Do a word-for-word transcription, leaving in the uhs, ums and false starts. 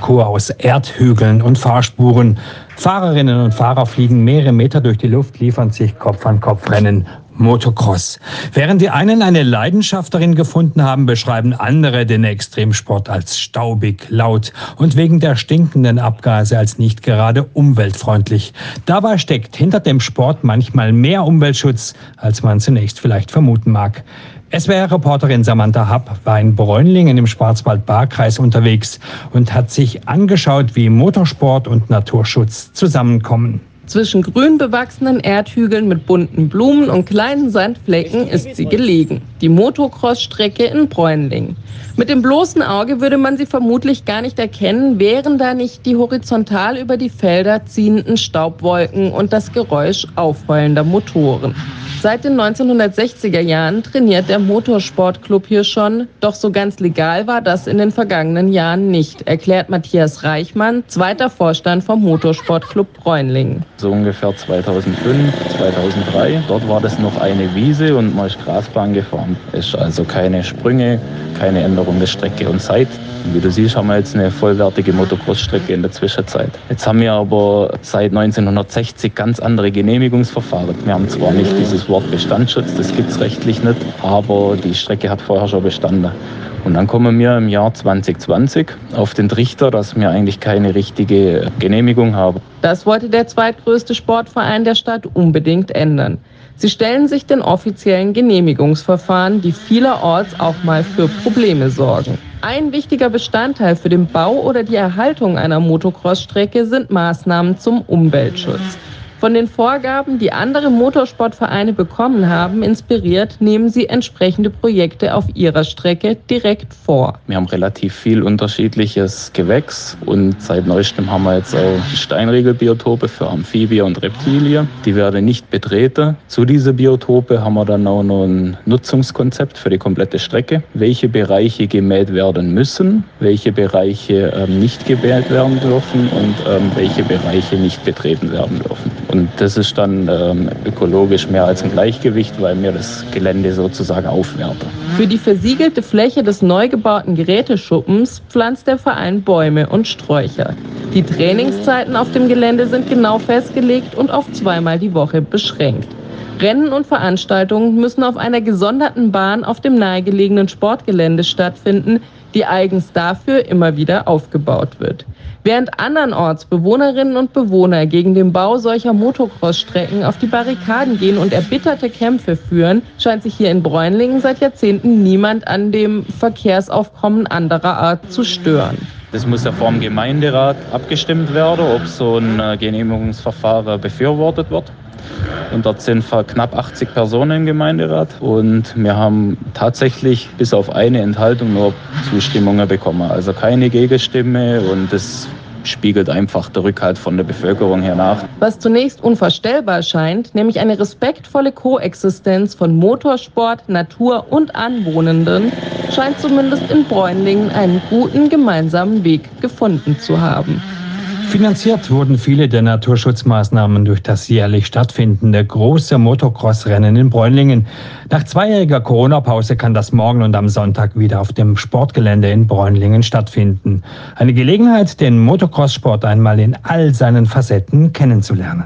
Parcours aus Erdhügeln und Fahrspuren. Fahrerinnen und Fahrer fliegen mehrere Meter durch die Luft, liefern sich Kopf-an-Kopf-Rennen. Motocross. Während die einen eine Leidenschaft darin gefunden haben, beschreiben andere den Extremsport als staubig, laut und wegen der stinkenden Abgase als nicht gerade umweltfreundlich. Dabei steckt hinter dem Sport manchmal mehr Umweltschutz, als man zunächst vielleicht vermuten mag. S W R-Reporterin Samantha Happ war in Bräunlingen im Schwarzwald-Baar-Kreis unterwegs und hat sich angeschaut, wie Motorsport und Naturschutz zusammenkommen. Zwischen grün bewachsenen Erdhügeln mit bunten Blumen und kleinen Sandflecken ist sie gelegen. Die Motocross-Strecke in Bräunlingen. Mit dem bloßen Auge würde man sie vermutlich gar nicht erkennen, wären da nicht die horizontal über die Felder ziehenden Staubwolken und das Geräusch aufheulender Motoren. Seit den neunzehnhundertsechziger Jahren trainiert der Motorsportclub hier schon, doch so ganz legal war das in den vergangenen Jahren nicht, erklärt Matthias Reichmann, zweiter Vorstand vom Motorsportclub Bräunlingen. So ungefähr zweitausendfünf, zweitausenddrei, dort war das noch eine Wiese und man ist Grasbahn gefahren. Es ist also keine Sprünge, keine Änderung der Strecke und Zeit. Wie du siehst, haben wir jetzt eine vollwertige Motocross-Strecke in der Zwischenzeit. Jetzt haben wir aber seit neunzehnhundertsechzig ganz andere Genehmigungsverfahren. Wir haben zwar nicht dieses Wort Bestandsschutz, das gibt es rechtlich nicht, aber die Strecke hat vorher schon bestanden. Und dann kommen wir im Jahr zwanzig zwanzig auf den Trichter, dass wir eigentlich keine richtige Genehmigung haben. Das wollte der zweitgrößte Sportverein der Stadt unbedingt ändern. Sie stellen sich den offiziellen Genehmigungsverfahren, die vielerorts auch mal für Probleme sorgen. Ein wichtiger Bestandteil für den Bau oder die Erhaltung einer Motocross-Strecke sind Maßnahmen zum Umweltschutz. Von den Vorgaben, die andere Motorsportvereine bekommen haben, inspiriert, nehmen sie entsprechende Projekte auf ihrer Strecke direkt vor. Wir haben relativ viel unterschiedliches Gewächs und seit neuestem haben wir jetzt auch Steinriegelbiotope für Amphibien und Reptilien. Die werden nicht betreten. Zu diesen Biotope haben wir dann auch noch ein Nutzungskonzept für die komplette Strecke. Welche Bereiche gemäht werden müssen, welche Bereiche ähm, nicht gemäht werden dürfen und ähm, welche Bereiche nicht betreten werden dürfen. Und das ist dann ähm, ökologisch mehr als ein Gleichgewicht, weil wir das Gelände sozusagen aufwerten. Für die versiegelte Fläche des neu gebauten Geräteschuppens pflanzt der Verein Bäume und Sträucher. Die Trainingszeiten auf dem Gelände sind genau festgelegt und auf zweimal die Woche beschränkt. Rennen und Veranstaltungen müssen auf einer gesonderten Bahn auf dem nahegelegenen Sportgelände stattfinden, die eigens dafür immer wieder aufgebaut wird. Während andernorts Bewohnerinnen und Bewohner gegen den Bau solcher Motocross-Strecken auf die Barrikaden gehen und erbitterte Kämpfe führen, scheint sich hier in Bräunlingen seit Jahrzehnten niemand an dem Verkehrsaufkommen anderer Art zu stören. Das muss ja vor dem Gemeinderat abgestimmt werden, ob so ein Genehmigungsverfahren befürwortet wird. Und dort sind knapp achtzig Personen im Gemeinderat und wir haben tatsächlich bis auf eine Enthaltung nur Zustimmungen bekommen. Also keine Gegenstimme und das spiegelt einfach der Rückhalt von der Bevölkerung her nach. Was zunächst unvorstellbar scheint, nämlich eine respektvolle Koexistenz von Motorsport, Natur und Anwohnenden, scheint zumindest in Bräunlingen einen guten gemeinsamen Weg gefunden zu haben. Finanziert wurden viele der Naturschutzmaßnahmen durch das jährlich stattfindende große Motocross-Rennen in Bräunlingen. Nach zweijähriger Corona-Pause kann das morgen und am Sonntag wieder auf dem Sportgelände in Bräunlingen stattfinden. Eine Gelegenheit, den Motocross-Sport einmal in all seinen Facetten kennenzulernen.